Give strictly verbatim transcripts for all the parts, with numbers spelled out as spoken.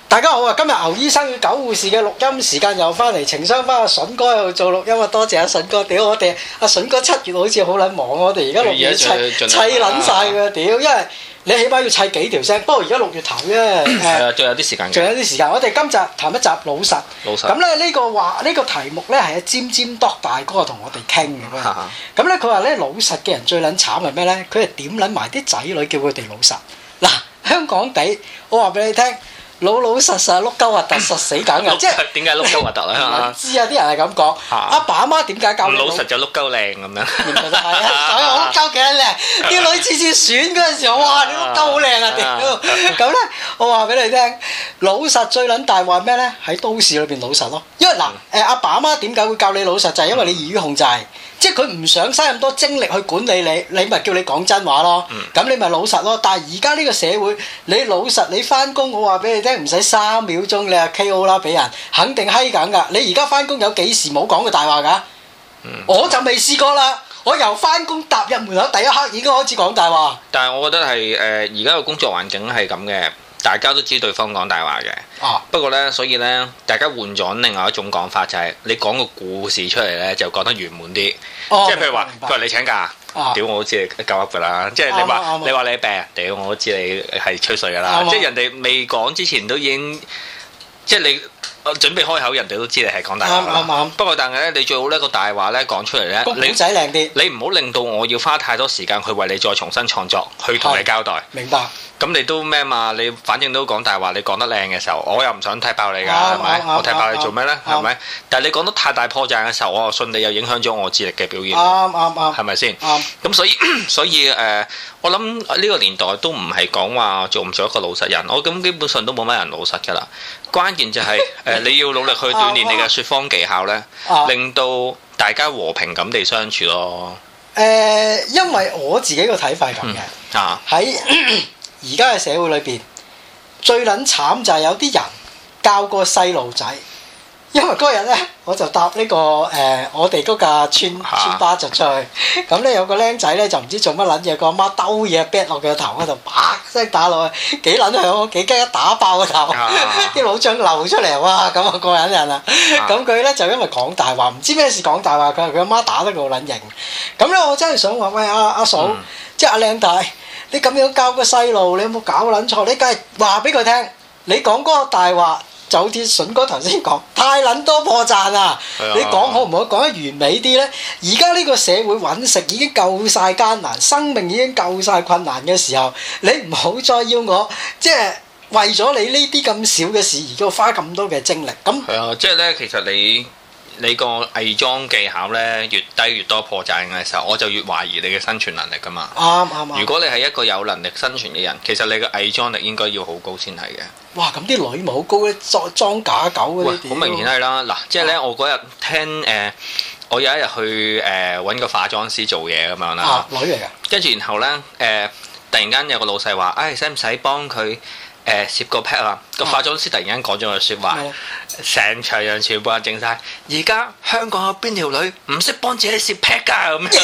大家好啊！今日牛醫生與狗護士嘅錄音時間又翻嚟，情商翻阿筍哥喺度做錄音啊！多謝阿筍哥，屌我哋阿筍哥七月好似好撚忙，我哋而家六月砌砌撚晒佢，屌！因為你起碼要砌幾條聲，不過而家六月頭啫， 係啊，仲有啲時間嘅。 仲有啲時間，我哋今集談一集老實。 老實。 咁咧呢個話呢個題目咧係阿尖尖多大哥同我哋傾嘅。咁咧佢話咧老實嘅人最撚慘係咩咧？佢係點撚埋啲仔女叫佢哋老實。嗱，香港地，我話俾你聽。老老實實碌鳩核突實死梗嘅，即係點解碌鳩核突咧？ 唔知啊！啲人係咁講，阿爸阿媽點解教你老實就碌鳩靚咁樣？ 係啊，所以我碌鳩幾靚，啲女次次選嗰陣時候，哇！你碌鳩好靚啊！屌咁咧，我話俾你聽，老實最撚大話咩咧？喺都市裏邊老實咯，因為嗱誒阿爸阿媽點解會教你老實？就係因為你易於控制。即係佢唔想嘥咁多精力去管理你，你咪叫你講真話咯。咁、嗯、你咪老實咯。但係而家呢個社會，你老實你翻工，我話俾你聽，唔使三秒鐘你係 K O 啦，俾人肯定閪緊㗎。你而家翻工有幾時冇講過大話㗎？嗯、我就未試過啦。我由翻工踏入門口第一刻已經開始講大話。 但係我覺得係誒而家個工作環境係咁嘅。大家都知對方講大話嘅，啊、不過呢，所以呢，大家換咗另外一種講法，就係、是、你講個故事出嚟呢，就講得圓滿啲。哦、即係譬如話，佢話你請假，屌、啊、我都知你鳩噏㗎啦。即係你話、啊、你話你病，屌我都知你係吹水㗎啦。啊、即係人哋未講之前都已經，即係你。準備開口，人哋都知你係講大話啦。啱啱。不過但係咧，你最好呢個大話咧講出嚟咧， 你仔靚啲。 你唔好令到我要花太多時間去為你再重新創作，去同你交代。 明白。咁你都咩嘛？你反正都講大話，你講得靚嘅時候，我又唔想踢爆你㗎，係咪？我踢爆你做咩咧？係咪？但係你講得太大破綻嘅時候，我信你又影響咗我智力嘅表現。 啱啱啱。 係咪先？ 啱。 咁所以所以誒，我諗呢個年代都唔係講話做唔做一個老實人，我咁基本上都冇乜人老實㗎啦。關鍵就係誒，你要努力去鍛鍊你嘅説謊技巧咧，令到大家和平咁地相處咯。 誒，因為我自己個睇法係咁嘅。啊。喺而家嘅社會裏邊，最撚慘就係有啲人教個細路仔。因為嗰日咧，我就搭呢、這個誒、呃，我哋嗰架村村巴就出去，咁咧有個僆仔咧就唔知做乜撚嘢，個阿媽兜嘢啤落佢個頭嗰度，啪聲打落去，幾撚響，幾驚一打爆個頭，啲腦漿流出嚟，哇！咁啊過癮人啦，咁佢咧就因為講大話，唔知咩事講大話，佢話佢阿媽打得佢好撚型，咁咧我真係想話喂阿阿、啊、嫂，嗯、即係阿靚大，你咁樣教個細路，你有冇搞撚錯？你梗係話俾佢聽，你講嗰個大話。就好似筍哥頭先講，太撚多破綻啦！ 係啊， 你講可唔可以講得完美啲呢？而家呢個社會揾食已經夠晒艱難，生命已經夠晒困難嘅時候，你唔好再要我即係為咗你呢啲咁少嘅事而要花咁多嘅精力。咁係啊，即係呢，其實你。你個偽裝技巧咧越低越多破綻嘅時候，我就越懷疑你嘅生存能力噶嘛。 啱啱啱。 如果你係一個有能力生存嘅人，其實你嘅偽裝力應該要好高先係嘅。 哇！咁啲女咪好高咧，裝裝假狗嗰啲。 好明顯係啦，嗱，即係咧，我嗰日聽誒、呃，我有一日去誒揾、呃、個化妝師做嘢咁樣啦。 啊，女嚟㗎。跟住然後咧誒、呃，突然間有個老細話：，唉、哎，使唔使幫佢？誒攝個 pat 啊！個化妝師突然間講咗句説話，成場人全部人靜晒。而家香港有邊條女唔識幫自己攝 pat 㗎咁樣？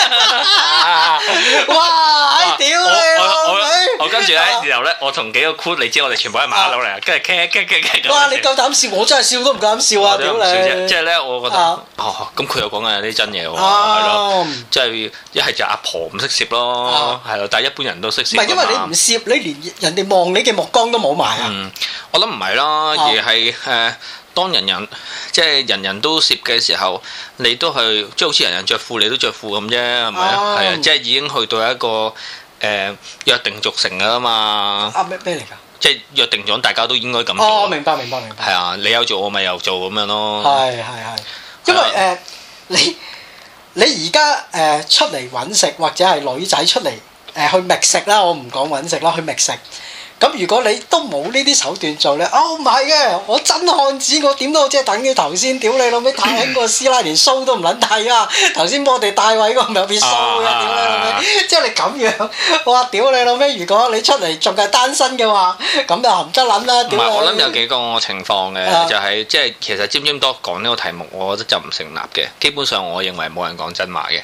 哇！屌你老味！ 我跟住咧，然後咧，我同幾個 crew，你知我哋全部係馬佬嚟，跟住傾傾傾傾。 哇！你夠膽笑，我真係笑都唔夠膽笑啊！屌你！ 即係咧，我覺得哦，咁佢又講緊有啲真嘢喎，係咯，即係一係就阿婆唔識攝咯，係咯，但係一般人都識攝。 唔係因為你唔攝，你連人哋望你嘅目光都冇埋啊！ 嗯，我諗唔係啦，而係誒、呃，當人人即係人人都攝嘅時候，你都係即係好似人人着褲，你都着褲咁啫，係咪啊？係啊，即係已經去到一個誒、呃、約定俗成㗎啦嘛。 啊咩咩嚟㗎？ 即係約定咗，大家都應該咁做。 哦，明白明白明白。係啊，你有做我咪又做咁樣咯。 係係係，因為誒、呃、你你而家誒出嚟揾食，或者係女仔出嚟誒、呃、去覓食啦，我唔講揾食啦，去覓食。咁如果你都冇呢啲手段做咧，哦唔係嘅，我真漢子，我點都即係等於頭先，屌你老味，太興個師奶連鬚都唔撚剃啊！頭先幫我哋帶位嗰個咪有變鬚嘅，屌你老味！即係你咁樣，哇！屌你老味！如果你出嚟仲係單身嘅話，咁就含得撚啦！ 唔係，我諗有幾個情況嘅，啊、就係即係其實尖尖多講呢個題目，我覺得就唔成立嘅。基本上，我認為冇人講真話嘅。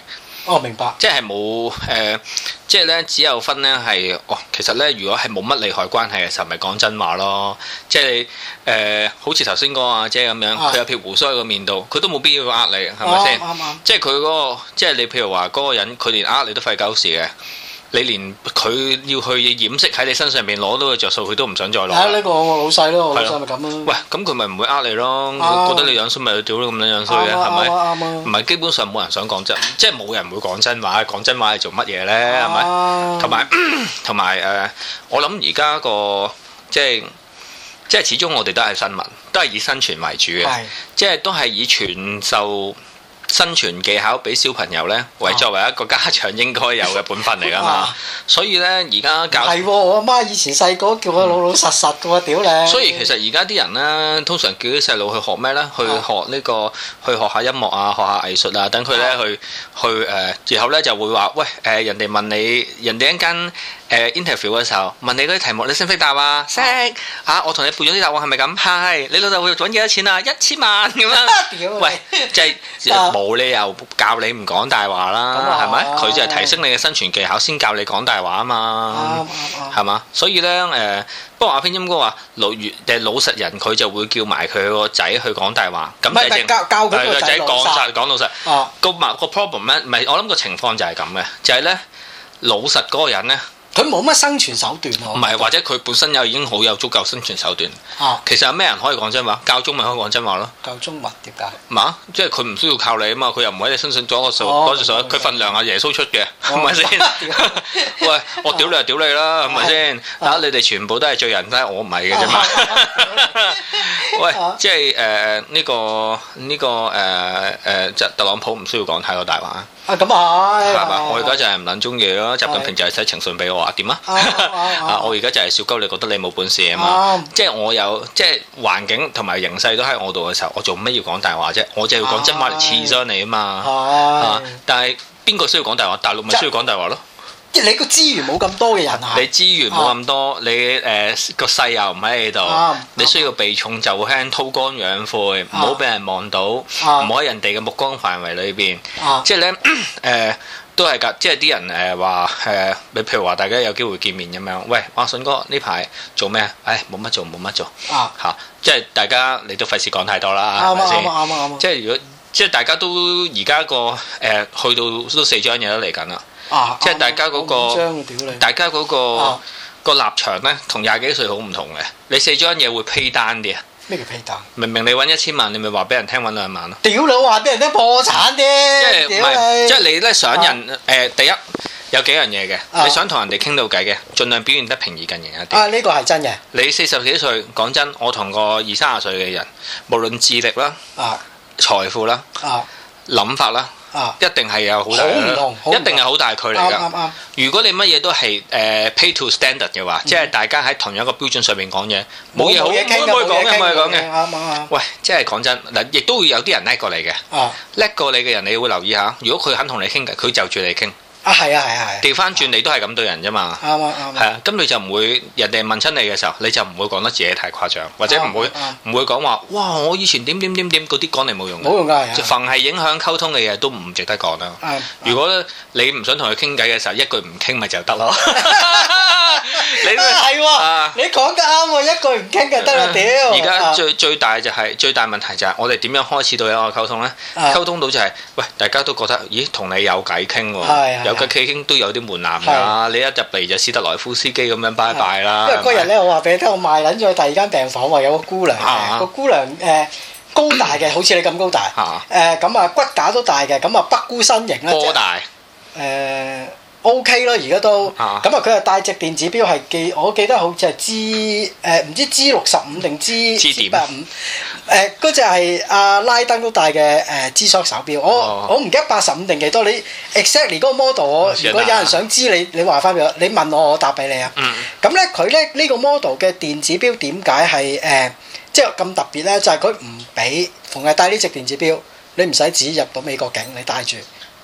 哦，明白。 即係冇誒，即係咧只有分咧係哦。其實咧，如果係冇乜利害關係嘅時候，咪講真話咯。即係誒，好似頭先嗰個阿姐咁樣，佢有撇胡鬚喺個面度，佢都冇必要呃你，係咪先？啱啱。即係佢嗰個，即係你譬如話嗰個人，佢連呃你都費鳩事嘅。你連佢要去掩飾喺你身上邊攞到嘅着數，佢都唔想再攞。係呢個我老細咯，我老細咪咁咯。 喂，咁佢咪唔會呃你咯？覺得你樣衰咪屌你咁樣樣衰嘅，係咪？啱啊！唔係基本上冇人想講真，即係冇人會講真話。講真話係做乜嘢咧？係咪？同埋同埋誒，我諗而家個即係即係始終我哋都係新聞，都係以生存為主嘅，即係都係以傳授生存技巧俾小朋友呢，為作為一個家長應該有嘅本分嚟㗎嘛。所以呢，而家教係喎，我阿媽以前細個叫我老老實實嘅喎，屌你！ 所以其實而家啲人呢，通常叫啲細路去學咩呢？去學呢、呢個，去學下音樂啊，學下藝術啊，等佢呢去去誒，然後呢就會話：喂誒、呃，人哋問你，人哋一間。誒 interview 嘅時候問你嗰啲題目，你識唔識答啊？識啊！我同你背咗啲答案係咪咁？係。你老豆會揾幾多錢啊？一千萬咁樣。喂，即係冇理由教你唔講大話啦，係咪？佢就係提升你嘅生存技巧，先教你講大話啊嘛。係嘛？所以咧誒，不過阿偏音哥話老越誒老實人，佢就會叫埋佢個仔去講大話。咁就正教教佢個仔講實講老實。哦。個問個 problem 咧，唔係我諗個情況就係咁嘅，就係咧老實嗰個人咧。 佢冇乜生存手段喎。 唔係，或者佢本身又已經好有足夠生存手段。啊，其實有咩人可以講真話？教宗咪可以講真話咯。 教宗乜點解？ 嘛，即係佢唔需要靠你啊嘛，佢又唔喺你身上做一個數嗰隻數，佢份糧係耶穌出嘅，係咪先？喂，我屌你就屌你啦，係咪先？啊，你哋全部都係罪人，但係我唔係嘅啫嘛。喂，即係誒呢個呢個誒誒，即係特朗普唔需要講太多大話。 啊，咁啊係。係嘛？我而家就係唔撚中意咯，習近平就係寫情信俾我話點啊？啊，我而家就係小鳩，你覺得你冇本事啊嘛？即係我有，即係環境同埋形勢都喺我度嘅時候，我做咩要講大話啫？我就要講真話嚟刺傷你啊嘛。啊，但係邊個需要講大話？大陸咪需要講大話咯。 即係你個資源冇咁多嘅人啊！ 你資源冇咁多，你誒個勢又唔喺你度，你需要避重就輕、韜光養晦，唔好俾人望到，唔好喺人哋嘅目光範圍裏邊。即係咧誒，都係㗎。即係啲人誒話誒，你譬如話大家有機會見面咁樣，喂，阿筍哥呢排做咩？唉，冇乜做，冇乜做嚇。即係大家你都費事講太多啦，係咪先？啱啱啱啱。即係如果即係大家都而家個誒去到都四張嘢都嚟緊啦。啊、即係大家嗰、嗰個，大家嗰、嗰個、啊、個立場咧，同廿幾歲好唔同嘅。你四張嘢會批單啲啊？ 咩叫批單？ 明明你揾一千萬，你咪話俾人聽揾兩萬咯。 屌你話俾人聽破產啲！即係唔係？ 即係你咧想人誒、啊呃？第一有幾樣嘢嘅，啊、你想同人哋傾到偈嘅，盡量表現得平易近人一啲。 啊，呢、呢個係真嘅。 你四十幾歲，講真，我同個二三十歲嘅人，無論智力啦、啊、財富啦、啊、諗法啦。啊！一定係有好大，一定係好大距離㗎。啱啱。如果你乜嘢都係誒 pay to standard 嘅話，即係大家喺同一個標準上面講嘢，冇嘢好冇嘢講嘅，冇嘢講嘅。啱啱。喂，即係講真嗱，亦都會有啲人叻過你嘅。啊！叻過你嘅人，你會留意下。如果佢肯同你傾偈，佢就住你傾。 啊，係啊，係啊，係。調翻轉，你都係咁對人啫嘛。啱啊，啱。係啊，咁你就唔會人哋問親你嘅時候，你就唔會講得自己太誇張，或者唔會唔會講話哇！我以前點點點點嗰啲講嚟冇用。冇用㗎，係。凡係影響溝通嘅嘢都唔值得講啦。如果你唔想同佢傾偈嘅時候，一句唔傾咪就得咯。你係喎，你講得啱喎，一句唔傾就得啦，屌！而家最最大就係最大問題就係我哋點樣開始到有一個溝通咧？溝通到就係喂，大家都覺得咦，同你有偈傾喎。有嘅傾傾都有啲門檻㗎，你一入嚟就斯特萊夫斯基咁樣拜拜啦。因為嗰日咧，我話俾你聽，我賣撚咗去第二間病房喎，有個姑娘嘅，個姑娘誒高大嘅，好似你咁高大，誒咁啊骨架都大嘅，咁啊北姑身形啦，波大誒 OK 咯，而家都咁啊，佢係帶隻電子錶，係記我記得好似係 G 誒唔知 G 六十五定 G G 八五誒嗰隻係阿拉登都戴嘅誒 G-Shock 手錶，我我唔記得八十五定幾多，你 exactly 嗰個 model， 我如果有人想知你你話翻俾我，你問我我答俾你啊。咁咧佢咧呢個 model 嘅電子錶點解係誒即係咁特別咧？就係佢唔俾逢係戴呢隻電子錶，你唔使紙入到美國境，你戴住。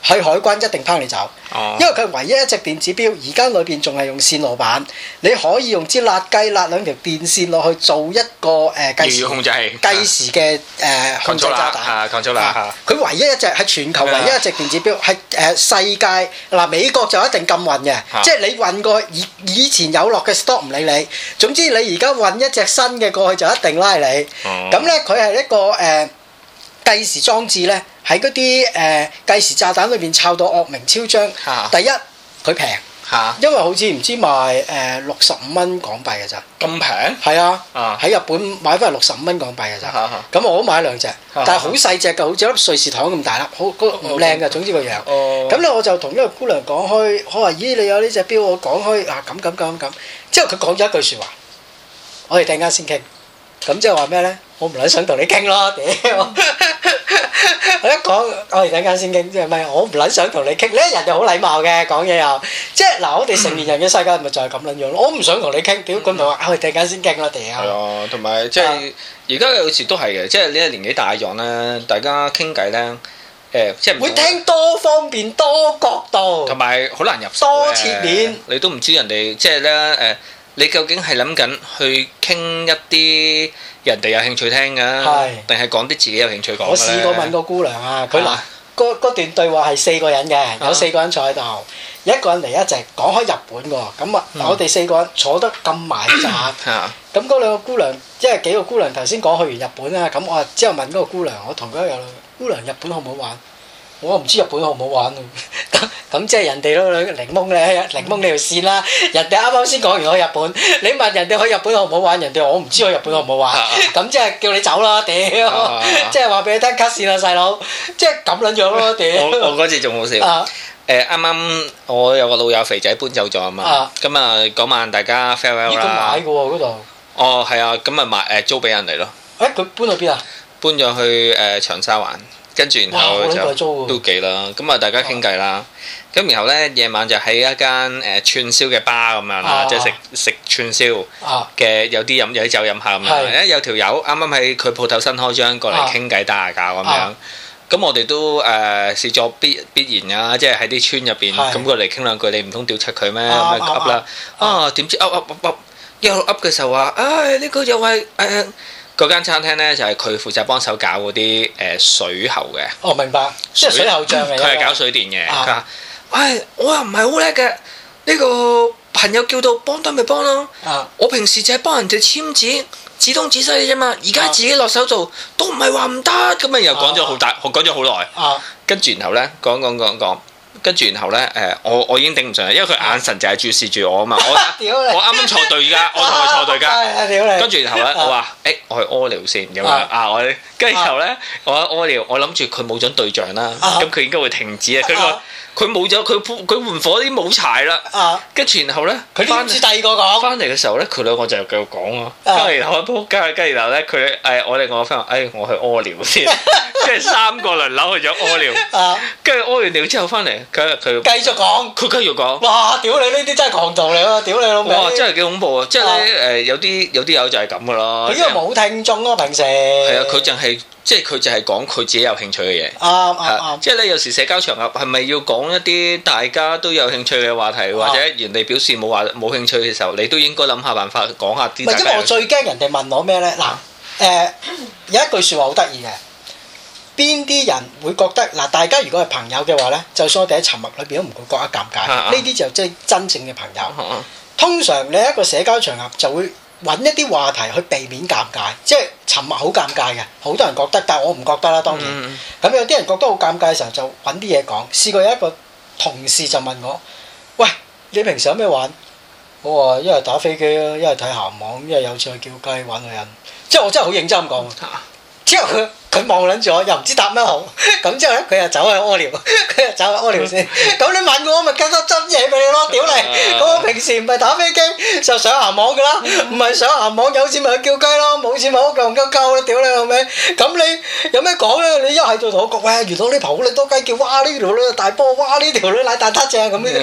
去海關一定拋你走，哦、因為佢係唯一一隻電子錶，而家裏邊仲係用線路板，你可以用支辣雞辣兩條電線落去做一個誒、呃、計時控制計時嘅誒、呃、控制炸彈。 控制啦， 佢唯一一隻係全球唯一一隻電子錶，係誒、呃、世界嗱、呃、美國就一定禁運嘅，啊、即係你運過以以前有落嘅 stop 唔理你，總之你而家運一隻新嘅過去就一定拉你。咁咧佢係一個誒。呃計時裝置咧，喺嗰啲誒計時炸彈裏邊抄到惡名昭彰。啊、第一，佢平，啊、因為好似唔知賣誒六十五蚊港幣嘅咋。 咁平？ 係啊，喺、啊、日本買翻係六十五蚊港幣嘅咋。咁、啊啊、我都買兩隻，啊、但係好細隻嘅，好似粒瑞士糖咁大粒，好唔靚嘅。總之個樣。咁咧、哦、我就同呢個姑娘講開，我話咦你有呢隻錶，我講開啊咁咁咁咁。之後佢講咗一句説話，我哋陣間先傾。咁即係話咩咧？我唔撚想同你傾咯，屌！我一講，我哋等間先傾，即係咩？我唔撚想同你傾，呢人就好禮貌嘅講嘢又，即係嗱，我哋成年人嘅世界咪就係咁撚樣咯。我唔想同你傾，屌佢咪話，我哋等間先傾咯，屌！ 係啊，同埋即係而家有時都係嘅，即係呢個年紀大咗咧，大家傾偈咧，誒，即係會聽多方面、多角度， 同埋好難入手多切面， 你都唔知人哋即係咧誒。你究竟係諗緊去傾一啲人哋有興趣聽㗎，定係講啲自己有興趣講嘅咧？我試過問個姑娘啊，佢嗱嗰嗰段對話係四個人嘅，有四個人坐喺度，一個人嚟一直講開日本㗎，咁啊我哋四個人坐得咁埋一陣，咁嗰兩個姑娘，即係幾個姑娘頭先講去完日本啦，咁我之後問嗰個姑娘，我同佢有姑娘日本好唔好玩？我唔知日本好唔好玩喎，咁咁即係人哋都檸檬咧，檸檬你條線啦。人哋啱啱先講完去日本，你問人哋去日本好唔好玩，人哋話我唔知去日本好唔好玩，咁即係叫你走啦，屌！即係話俾你聽 cut 線啦，細佬，即係咁撚樣咯，屌！ 我我嗰次仲好笑，誒啱啱我有個老友肥仔搬走咗啊嘛，咁啊嗰晚大家 farewell 啦。 咦？佢買嘅喎嗰度。 哦，係啊，咁啊買誒租俾人嚟咯。 誒佢搬去邊啊？ 搬咗去誒長沙灣。跟住然後就都幾啦，咁啊大家傾偈啦，咁、啊、然後咧夜晚就喺一間誒串燒嘅吧咁樣啦，啊、即係食食串燒嘅，有啲飲有啲酒飲下咁樣，誒是有條友啱啱喺佢鋪頭新開張過嚟傾偈打下交咁樣，咁、啊、我哋都誒視作必必然啊，即係喺啲村入邊咁過嚟傾兩句，你唔通屌柒佢咩咁樣噏啦？啊點知噏噏噏噏一路噏嘅時候話，唉呢、呢個又係誒。呃嗰間餐廳咧就係佢負責幫手搞嗰啲誒水喉嘅。哦，明白，即係水喉匠嚟嘅。佢係搞水電嘅。佢話：唉，我又唔係好叻嘅，呢個朋友叫到幫得咪幫咯。啊！我平時就係幫人哋簽紙、紙東紙西嘅啫嘛。而家自己落手做都唔係話唔得。咁啊又講咗好大，講咗好耐。啊！跟住然後咧講講講講。跟住然後咧，誒，我我已經頂唔順啦，因為佢眼神就係注視住我啊嘛，我我啱啱錯隊㗎，我同佢錯隊㗎。跟住然後咧，我話，誒，我去屙尿先咁樣啊，我跟住然後咧，我屙尿，我諗住佢冇咗對象啦，咁佢應該會停止啊。佢話佢冇咗，佢佢換火啲冇柴啦。跟住然後咧，佢翻住第二個講，翻嚟嘅時候咧，佢兩個就繼續講咯。跟住然後我仆街，跟住然後咧，佢誒我哋我 friend 話，誒我去屙尿先，跟住三個輪流去咗屙尿，跟住屙完尿之後翻嚟。佢佢繼續講，佢繼續講。哇！屌你呢啲真係狂徒嚟咯！屌你老味！哇！真係幾恐怖啊！即係咧誒，有啲有啲友就係咁噶咯。佢因為冇聽眾咯，平時係啊，佢淨係即係佢就係講佢自己有興趣嘅嘢。啱啱啱。即係咧，有時社交場合係咪要講一啲大家都有興趣嘅話題，或者人哋表示冇話冇興趣嘅時候，你都應該諗下辦法講下啲。唔係，因為我最驚人哋問我咩咧？嗱誒，有一句説話好得意嘅。邊啲人會覺得嗱？大家如果係朋友嘅話咧，就算我哋喺沉默裏邊都唔會覺得尷尬。呢啲就即係真正嘅朋友。通常你喺一個社交場合就會揾一啲話題去避免尷尬，即係沉默好尷尬嘅。好多人覺得，但係我唔覺得啦。當然，咁有啲人覺得好尷尬嘅時候就揾啲嘢講。試過有一個同事就問我：喂，你平時有咩玩？我話一係打飛機啊，一係睇鹹網，一係有次去叫雞玩女人。即係我真係好認真咁講。之後佢佢望撚住我，又唔知答乜好。咁之後咧，佢又走去屙尿，佢又走去屙尿先。咁你問我，咪夾多針嘢俾你咯，屌你！咁我平時唔係打飛機，就上鹹網噶啦，唔係上鹹網有錢咪去叫雞咯，冇錢咪屋鳩鳩鳩啦，屌你老味！咁你有咩講咧？你一係就同我講，喂，原來呢頭好撚多雞叫，哇！呢條女大波，哇！呢條女奶蛋撻正咁呢啲。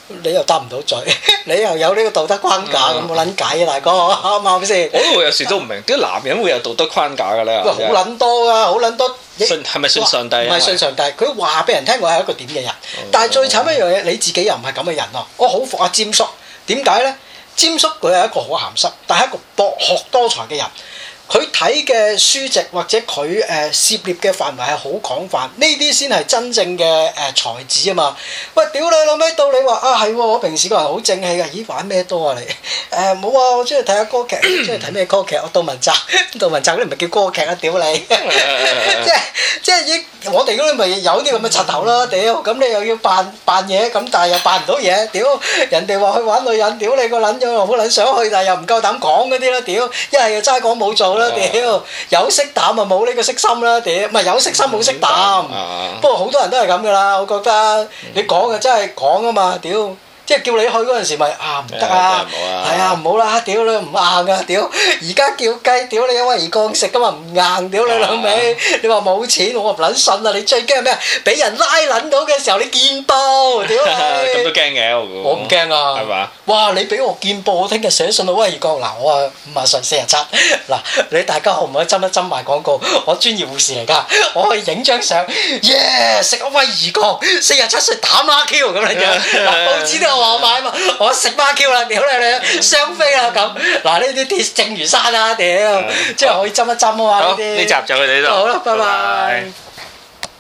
你又答唔到嘴，你又有呢個道德框架，咁冇撚解啊，大哥，啱唔啱先？ 我都有時都唔明，啲男人會有道德框架㗎咧？ 好撚多啊，好撚多。 信係咪信上帝？ 唔係信上帝，佢話俾人聽我係一個點嘅人，哦、但係最慘一樣嘢，你自己又唔係咁嘅人咯。我好服阿詹叔，點解咧？詹叔佢係一個好鹹濕，但係一個博學多才嘅人。佢睇嘅書籍或者佢誒涉獵嘅範圍係好廣泛，呢啲先係真正嘅誒才子啊嘛！喂，屌你老味到你話啊係喎，我平時個人好正氣嘅，咦玩咩多啊你？誒冇啊，我中意睇下歌劇，中意睇咩歌劇？我杜汶澤，杜汶澤嗰啲唔係叫歌劇啊！屌你，即係即係已我哋嗰啲咪有啲咁嘅柒頭啦！屌，咁你又要扮扮嘢，咁但係又扮唔到嘢，屌人哋話去玩女人，屌你個撚樣好撚想去，但係又唔夠膽講嗰啲啦，屌一係又齋講冇做。屌有色膽啊，冇呢個色心啦！屌唔係有色心冇色膽，不過好多人都係咁噶啦，我覺得你講嘅真係講啊嘛，屌！即係叫你去嗰陣時咪啊唔得啊，係啊唔好啦，屌你唔硬啊，屌！而家叫雞，屌你因為而降食噶嘛唔硬，屌你老味！你話冇錢，我唔撚信啊！你最驚係咩？俾人拉撚到嘅時候你見報，屌你！ 咁都驚嘅我估。 我唔驚啊！ 係嘛？ 哇！你俾我見報，我聽日寫信到威爾鋼嗱，我話五啊歲四十七嗱，你大家可唔可以斟一斟賣廣告？我專業護士嚟㗎，我可以影張相，耶！食咗威爾鋼，四十七歲打孖 Q 咁嚟嘅，嗱報紙都。我買嘛，我食孖 Q 啦，屌你你雙飛啦咁，嗱呢啲鐵證如山啊，屌，即係可以斟一斟啊嘛呢啲。 好，呢集就去到呢度。 好啦，拜拜。